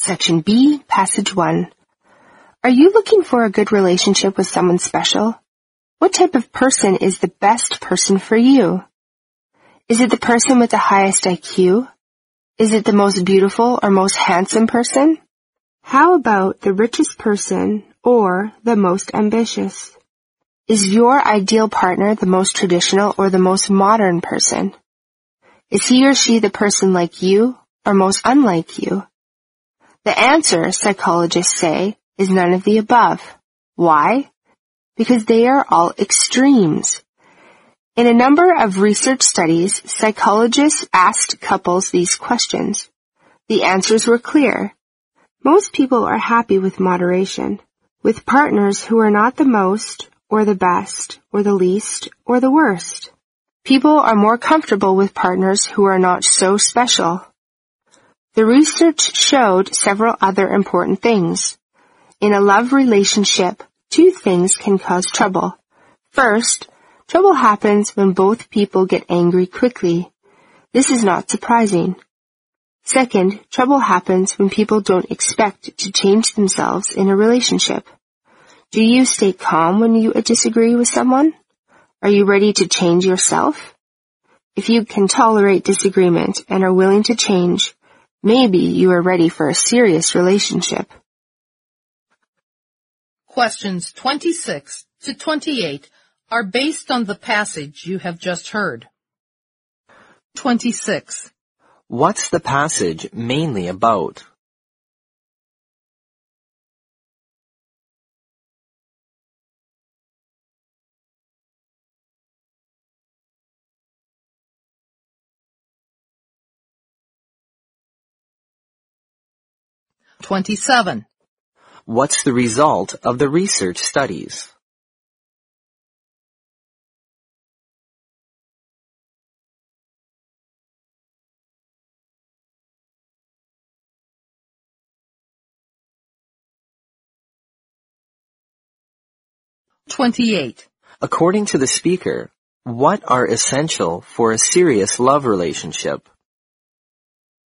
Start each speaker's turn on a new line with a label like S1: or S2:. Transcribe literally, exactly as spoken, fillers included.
S1: Section B, Passage one. Are you looking for a good relationship with someone special? What type of person is the best person for you? Is it the person with the highest I Q? Is it the most beautiful or most handsome person? How about the richest person or the most ambitious? Is your ideal partner the most traditional or the most modern person? Is he or she the person like you or most unlike you? The answer, psychologists say, is none of the above. Why? Because they are all extremes. In a number of research studies, psychologists asked couples these questions. The answers were clear. Most people are happy with moderation, with partners who are not the most, or the best, or the least, or the worst. People are more comfortable with partners who are not so special. The research showed several other important things. In a love relationship, two things can cause trouble. First, trouble happens when both people get angry quickly. This is not surprising. Second, trouble happens when people don't expect to change themselves in a relationship. Do you stay calm when you disagree with someone? Are you ready to change yourself? If you can tolerate disagreement and are willing to change, maybe you are ready for a serious relationship.
S2: Questions twenty-six to twenty-eight are based on the passage you have just heard. twenty-six.
S3: What's the passage mainly about?
S2: twenty-seven.
S3: What's the result of the research studies?
S2: twenty-eight.
S3: According to the speaker, what are essential for a serious love relationship?